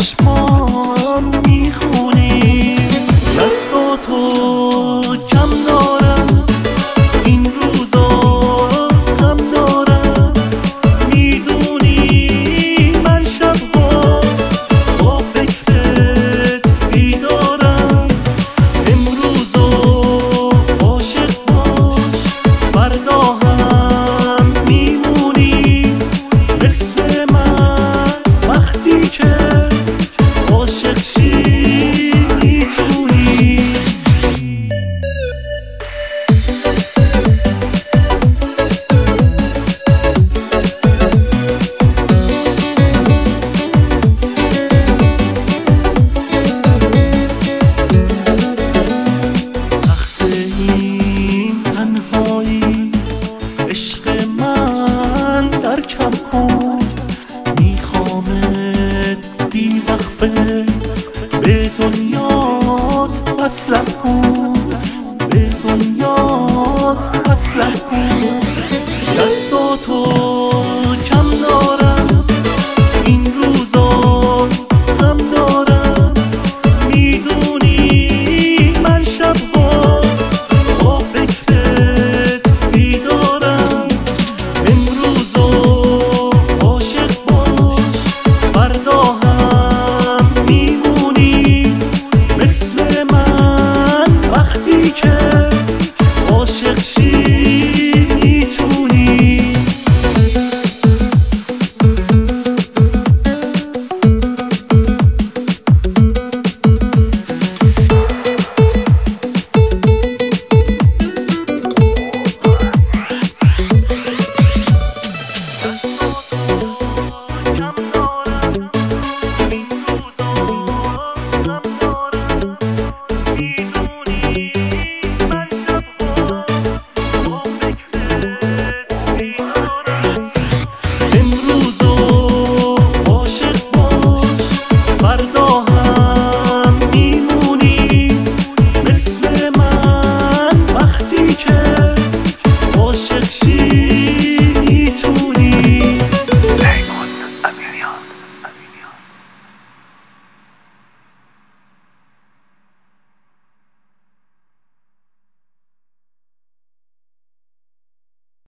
چشمان میخونی. دستاتو کم دارم این روزا، غم دارم. میدونی من شبها با فکرت بیدارم. امروزو عاشق باش، فردا هم میمونی مثل من. وقتی که عاشق شی میتونی. سخت این تنهایی عشق من درکم کن. میخوامت بی وقفه به دنیات وصلم کن.